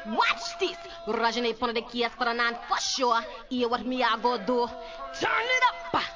Watch this. Rajani pon the case for the non for sure. Hear what me I go do. Turn it up.